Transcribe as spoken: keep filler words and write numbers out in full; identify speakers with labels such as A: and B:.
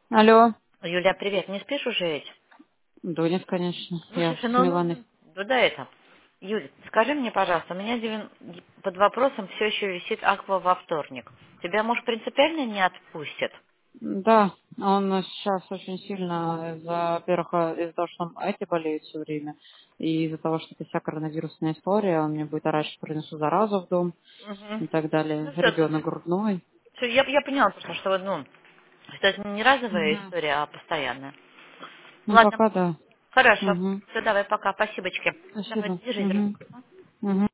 A: Алло.
B: Юля, привет. Не спишь уже ведь?
A: Да нет, конечно.
B: Ну,
A: Я
B: слушай,
A: с
B: ну,
A: Миланой.
B: ну, ну да это. Юль, скажи мне, пожалуйста, у меня девян- под вопросом все еще висит Аква во вторник. Тебя, может, принципиально не отпустят?
A: Да, он сейчас очень сильно из-за, во-первых, из-за того, что он эти болеет все время, и из-за того, что это вся коронавирусная история, он мне будет орать, что принесу заразу в дом
B: Угу.
A: и так далее.
B: Ну все,
A: Ребенок грудной.
B: все, я, я поняла просто, что, вот, ну, что это не разовая
A: Мгм.
B: история, а постоянная.
A: Ну,
B: Ладно,
A: пока да.
B: хорошо.
A: Угу.
B: Все, давай, пока, спасибочки. Давай,
A: Спасибо.
B: держись,
A: Угу.
B: дорогой.
A: Угу.